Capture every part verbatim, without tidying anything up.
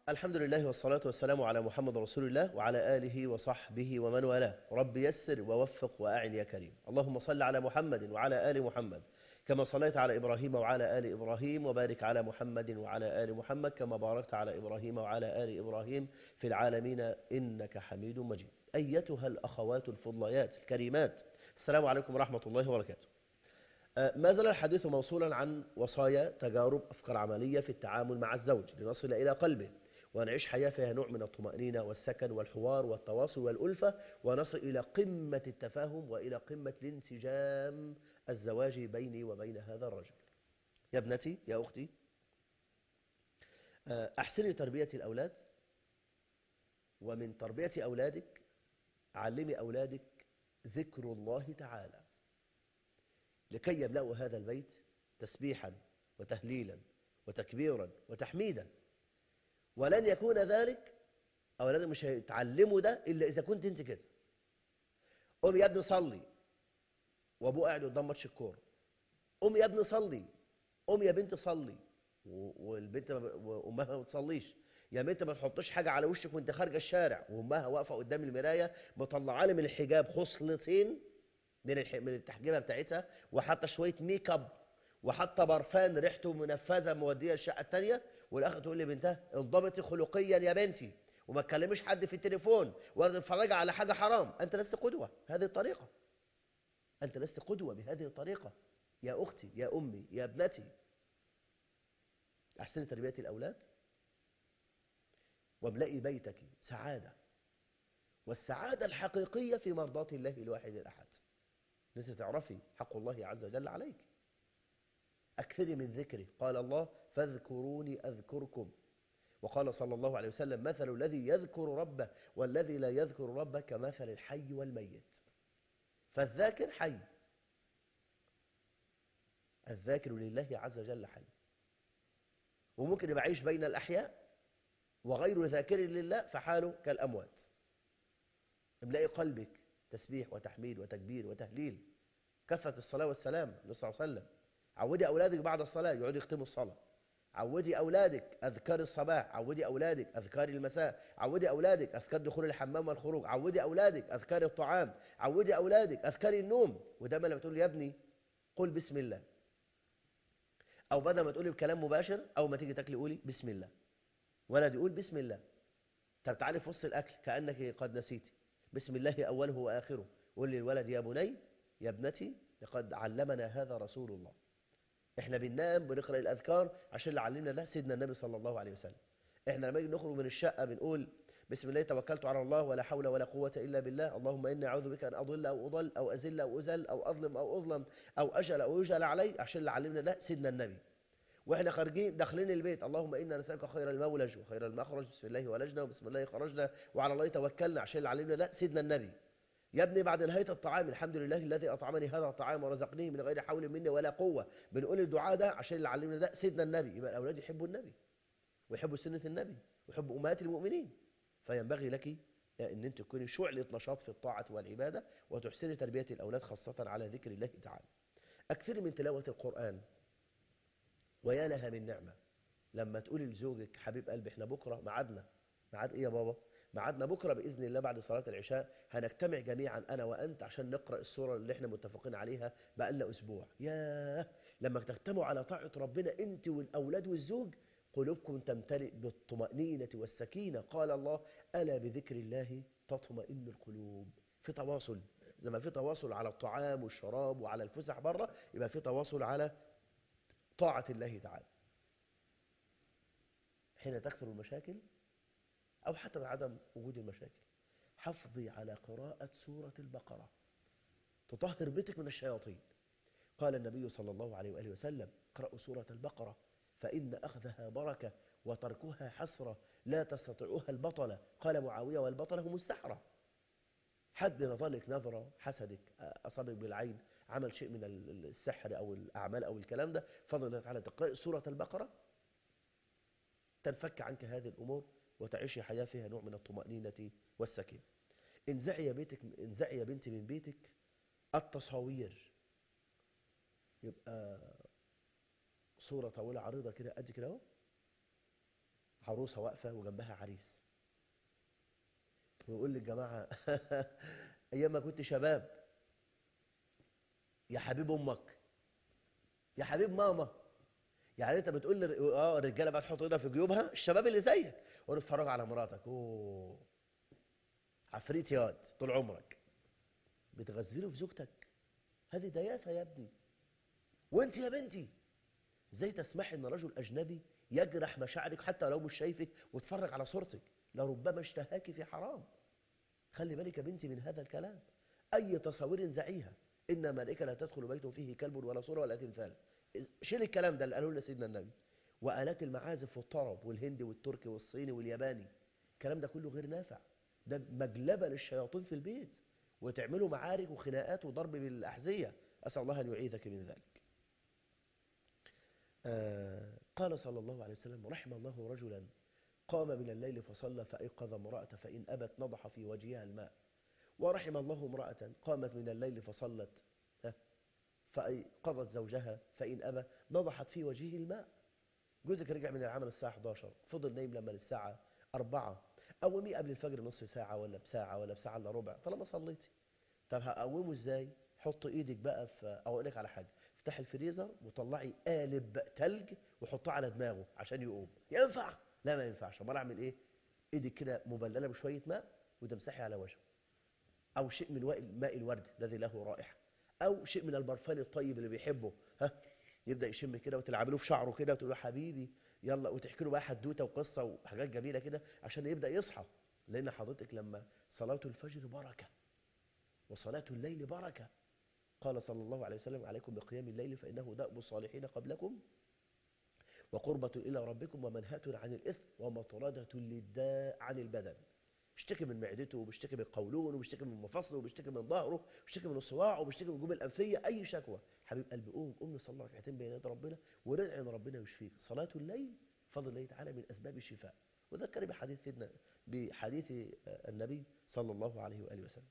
الحمد لله والصلاة والسلام على محمد رسول الله وعلى آله وصحبه ومن والاه. رب يسر ووفق وأعن يا كريم. اللهم صل على محمد وعلى آل محمد كما صليت على إبراهيم وعلى آل إبراهيم، وبارك على محمد وعلى آل محمد كما باركت على إبراهيم وعلى آل إبراهيم في العالمين إنك حميد مجيد. أيتها الأخوات الفضليات الكريمات، السلام عليكم ورحمة الله وبركاته. آه، ما زال الحديث موصولا عن وصايا، تجارب، أفكار عملية في التعامل مع الزوج لنصل إلى قلبه ونعيش حياة فيها نوع من الطمأنينة والسكن والحوار والتواصل والألفة، ونصل إلى قمة التفاهم وإلى قمة الانسجام الزواجي بيني وبين هذا الرجل. يا ابنتي، يا أختي، آه، أحسني تربية الأولاد، ومن تربية أولادك علمي أولادك ذكر الله تعالى لكي يملأوا هذا البيت تسبيحا وتهليلا وتكبيرا وتحميدا. ولن يكون ذلك، أولادك مش هيتعلموا ده إلا إذا كنت أنت كده. قوم يا ابني صلي وأبوه قاعد قدام ماتش الكورة. قوم يا ابني صلي. قوم يا بنت صلي و- والبنت ما ب- وأمها ما بتصليش. يا بنت ما تحطش حاجة على وشك وأنت خارجة الشارع وأمها واقفة قدام المراية مطلعة لي من الحجاب خصلتين من الح... من التحجيبه بتاعتها، وحتى شويه ميك اب، وحتى برفان ريحته منفذه موديه الشقه الثانيه، والاخر تقول لي بنتها انضبطي خلقيا يا بنتي وما تكلميش حد في التليفون ولا تتفرجي على حاجه حرام. انت لست قدوه هذه الطريقه. انت لست قدوه بهذه الطريقه. يا اختي، يا امي، يا ابنتي، احسني تربيه الاولاد واملئي بيتك سعاده، والسعاده الحقيقيه في مرضاه الله الواحد الاحد. لازم تعرفي حق الله عز وجل عليك. أكثري من ذكره. قال الله: فاذكروني أذكركم. وقال صلى الله عليه وسلم: مثل الذي يذكر ربه والذي لا يذكر ربه كمثل الحي والميت. فالذاكر حي، الذاكر لله عز وجل حي. وممكن يبقى عايش بين الأحياء وغير ذاكر لله فحاله كالأموات. املئي قلبك تسبيح وتحميد وتكبير وتهليل. كثرة الصلاة والسلام للنبي صلى الله عليه وسلم. عودي أولادك بعد الصلاة يقعدوا يختموا الصلاة. عودي أولادك أذكار الصباح، عودي أولادك أذكار المساء، عودي أولادك أذكار دخول الحمام والخروج، عودي أولادك أذكار الطعام، عودي أولادك أذكار النوم. ودايما لما تقول يا ابني قل بسم الله، أو بدل ما تقولي بكلام مباشر أو ما تيجي تاكلي قولي بسم الله. ولد يقول بسم الله. طب تعالي في وسط الأكل كأنك قد نسيتي، بسم الله أوله وآخره. قول للولد يا بني، يا ابنتي، لقد علمنا هذا رسول الله. احنا بننام بنقرأ الأذكار عشان اللي علمنا ده سيدنا النبي صلى الله عليه وسلم. احنا لما نيجي نخرج من الشقة بنقول بسم الله توكلت على الله ولا حول ولا قوة إلا بالله، اللهم إني أعوذ بك أن أضل أو أضل أو أزل أو أزل أو أظلم أو أظلم أو أجل أو يجل علي، عشان اللي علمنا ده سيدنا النبي. واحنا خارجين داخلين البيت اللهم إنا نسألك خير المولج وخير المخرج، بسم الله ولجنا وبسم الله خرجنا وعلى الله توكلنا، عشان اللي علمنا ده سيدنا النبي. يا ابني بعد نهاية الطعام الحمد لله الذي أطعمني هذا الطعام ورزقنيه من غير حول مني ولا قوة. بنقول الدعاء ده عشان اللي علمنا ده سيدنا النبي. يبقى الأولاد يحبوا النبي ويحبوا سنة النبي ويحبوا أمهات المؤمنين. فينبغي لك أن أنت تكوني شعلة نشاط في الطاعة والعبادة، وتحسني تربية الأولاد خاصة على ذكر الله تعالى. أكثر من تلاوة القرآن، ويا لها من نعمة لما تقولي لزوجك حبيب قلبي احنا بكرة معادنا. معاد ايه يا بابا؟ معادنا بكرة بإذن الله بعد صلاة العشاء هنجتمع جميعا أنا وأنت عشان نقرأ السورة اللي احنا متفقين عليها بقالنا أسبوع. ياه، لما تجتمعوا على طاعة ربنا أنت والأولاد والزوج قلوبكم تمتلئ بالطمأنينة والسكينة. قال الله: ألا بذكر الله تطمئن القلوب. في تواصل، زي ما في تواصل على الطعام والشراب وعلى الفسح بره، يبقى في تواصل على طاعة الله تعالى. حين تكثر المشاكل أو حتى عدم وجود المشاكل، حافظي على قراءة سورة البقرة تطهر بيتك من الشياطين. قال النبي صلى الله عليه وآله وسلم: اقرأوا سورة البقرة فإن أخذها بركة وتركها حسرة لا تستطيعها البطلة. قال معاوية: والبطلة هم السحرة. حد نظرك نظرة حسدك أصابك بالعين عمل شيء من السحر أو الأعمال أو الكلام ده، فضل الله تعالى تقرأ سورة البقرة تنفك عنك هذه الأمور وتعيشي حياة فيها نوع من الطمأنينة والسكينة. انزعي يا بيتك، انزعي يا بنتي من بيتك التصاوير. يبقى صورة طويلة عريضة كده قد كده اهو، عروسة واقفة وجنبها عريس، ويقول للجماعة أيام ما كنت شباب يا حبيب أمك يا حبيب ماما. يعني أنت بتقول لر... آه الرجالة بقى تحط إيدها في جيوبها، الشباب اللي زيك، قول اتفرج على مراتك، أوه عفريت ياد طول عمرك، بتغزله في زوجتك، هذه دياثة يا ابني. وانت يا بنتي ازاي تسمح ان رجل اجنبي يجرح مشاعرك حتى لو مش شايفك واتفرج على صورتك، لربما اشتهاك في حرام. خلي بالك يا بنتي من هذا الكلام. اي تصاوير زعيها، ان ملائكه لا تدخل بيت فيه كلب ولا صوره ولا تمثال. شيل الكلام ده اللي قالوا لنا سيدنا النبي. والات المعازف والطرب والهندي والتركي والصيني والياباني، الكلام ده كله غير نافع، ده مجلبه للشياطين في البيت، وتعملوا معارك وخناقات وضرب بالاحذيه. اسال الله ان يعيذك من ذلك. آه قال صلى الله عليه وسلم: رحم الله رجلا قام من الليل فصلى فأيقظ امرأة فإن أبت نضح في وجهها الماء. ورحم الله امرأة قامت من الليل فصلت فأيقظت زوجها فإن أبى نضحت في وجهه الماء. جوزك رجع من العمل الساعة حداشر، فضل نايم لما الساعة أربعة، قوميه قبل الفجر نص ساعة ولا بساعة ولا بساعة إلا ربع طالما صليتي. طب هقومه ازاي؟ حط ايدك بقى في، اقول لك على حاجه، افتحي الفريزر وطلعي قالب تلج وحطيه على دماغه عشان يقوم. ينفع؟ لا ما ينفعش. امال اعمل ايه؟ ايدك كده مبلله بشويه ماء وتمسحي على وجهه، او شيء من ماء الورد الذي له رائحه، او شيء من البرفان الطيب اللي بيحبه، ها يبدا يشم كده، وتلعبي له في شعره كده وتقول له حبيبي يلا، وتحكي له بقى حدوته وقصه وحاجات جميله كده عشان يبدا يصحى. لان حضرتك لما صلاه الفجر بركه وصلاه الليل بركه. قال صلى الله عليه وسلم: عليكم بقيام الليل فإنه دأب الصالحين قبلكم وقربة إلى ربكم ومنهاة عن الإثم ومطردة للداء عن البدن. بيشتكي من معدته وبيشتكي من قولون وبيشتكي من مفاصله وبيشتكي من ظهره وبيشتكي من الصواع وبيشتكي من الجيوب الأنفية، أي شكوى حبيب قلبي قوم قوم نصلي ركعتين بين يدي ربنا وندعي ان ربنا يشفيك. صلاة الليل فضل الله تعالى من أسباب الشفاء. وذكر بحديث سيدنا بحديث النبي صلى الله عليه وآله وسلم.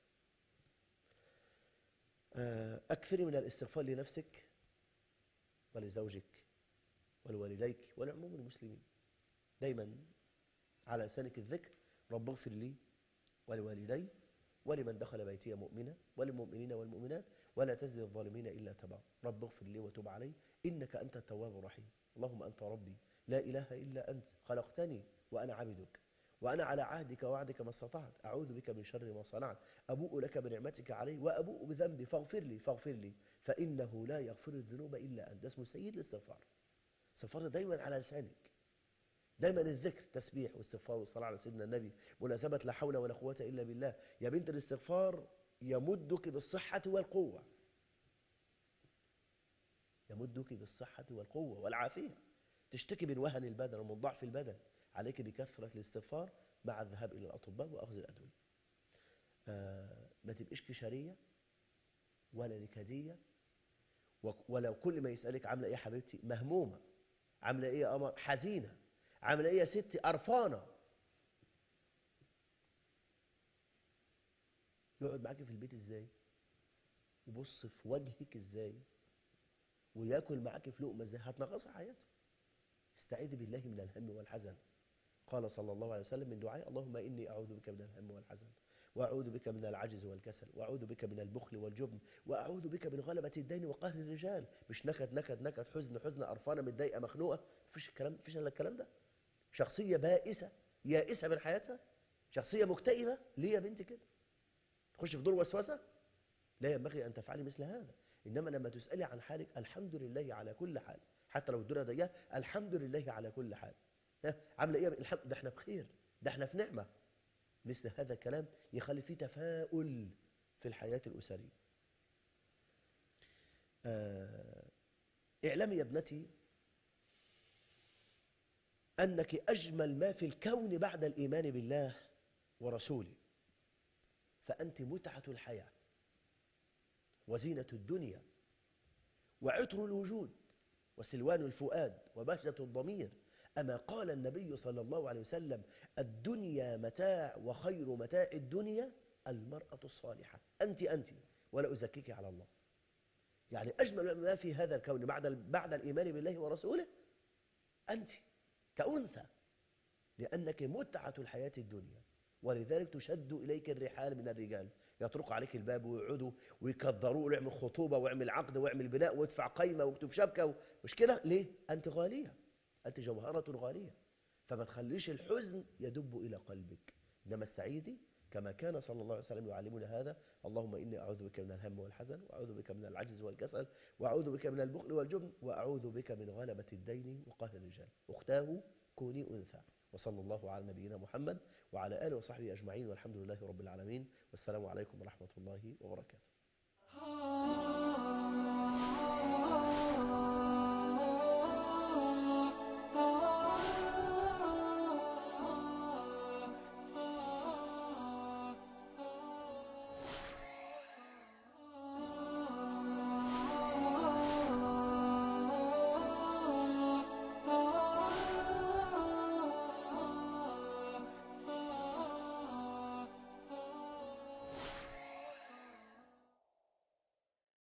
أكثري من الاستغفار لنفسك ولزوجك ولوالديك ولعموم المسلمين. دايما على لسانك الذكر: رب اغفر لي ولوالدي ولمن دخل بيتي مؤمنا وللمؤمنين والمؤمنات ولا تزد الظالمين إلا تبعا. رب اغفر لي وتب علي إنك أنت التواب الرحيم. اللهم أنت ربي لا إله إلا أنت خلقتني وأنا عبدك وأنا على عهدك ووعدك ما استطعت، أعوذ بك من شر ما صنعت، أبوء لك بنعمتك علي وأبوء بذنبي فاغفر لي فاغفر لي فإنه لا يغفر الذنوب إلا أنت. اسمه سيد الاستغفار. استغفار دايما على لسانك، دايما الذكر، تسبيح واستغفار والصلاة على سيدنا النبي، مناسبة لا حول ولا قوة إلا بالله. يا بنت الاستغفار يمدك بالصحة والقوة، يمدك بالصحة والقوة والعافية. تشتكي من وهن البدن ومن ضعف البدن، عليك بكثرة الاستغفار مع الذهاب إلى الأطباء وأخذ الأدوية. آه ما تبقيش كشرية ولا نكدية، ولو كل ما يسألك عاملة إيه يا حبيبتي مهمومة، عاملة إيه يا قمر حزينة، عاملة إيه يا ستي قرفانة. يقعد معاكي في البيت إزاي؟ يبص في وجهك إزاي؟ وياكل معاكي في لقمة إزاي؟ هتنغصي حياته. استعيذي بالله من الهم والحزن. قال صلى الله عليه وسلم من دعاء: اللهم إني أعوذ بك من الهم والحزن وأعوذ بك من العجز والكسل وأعوذ بك من البخل والجبن وأعوذ بك من غلبة الدين وقهر الرجال. مش نكد نكد نكد، حزن حزن، قرفانة متضايقة مخنوقة، مفيش الكلام، مفيش الا الكلام ده. شخصية بائسة يائسة من حياتها، شخصية مكتئبة. ليه يا بنتي كده؟ تخش في دور وسوسة؟ لا ينبغي أن تفعلي مثل هذا. إنما لما تسألي عن حالك: الحمد لله على كل حال، حتى لو الدنيا ضيقة الحمد لله على كل حال. عامله ايه؟ الحمد، ده احنا بخير، ده احنا في نعمه. مثل هذا الكلام يخلي فيه تفاؤل في الحياه الاسريه. آه اعلمي يا ابنتي انك اجمل ما في الكون بعد الايمان بالله ورسوله، فانت متعه الحياه وزينه الدنيا وعطر الوجود وسلوان الفؤاد وبهجه الضمير. أما قال النبي صلى الله عليه وسلم: الدنيا متاع وخير متاع الدنيا المرأة الصالحة. أنت أنت ولا أزكيك على الله. يعني أجمل ما في هذا الكون بعد بعد الإيمان بالله ورسوله أنت كأنثى. لأنك متعة الحياة الدنيا، ولذلك تشد إليك الرحال من الرجال، يطرق عليك الباب ويقعدوا ويكدروه ويعمل خطوبة ويعمل عقد ويعمل بناء ويدفع قيمة ويكتب شبكة. مش كده ليه؟ أنت غالية، أنت جوهرة غالية، فما تخليش الحزن يدب إلى قلبك، إنما استعيذي كما كان صلى الله عليه وسلم يعلمنا هذا: اللهم إني أعوذ بك من الهم والحزن، وأعوذ بك من العجز والكسل، وأعوذ بك من البخل والجبن، وأعوذ بك من غلبة الدين وقهر الرجال. أختاه كوني أنثى. وصلى الله على نبينا محمد وعلى آله وصحبه أجمعين، والحمد لله رب العالمين، والسلام عليكم ورحمة الله وبركاته.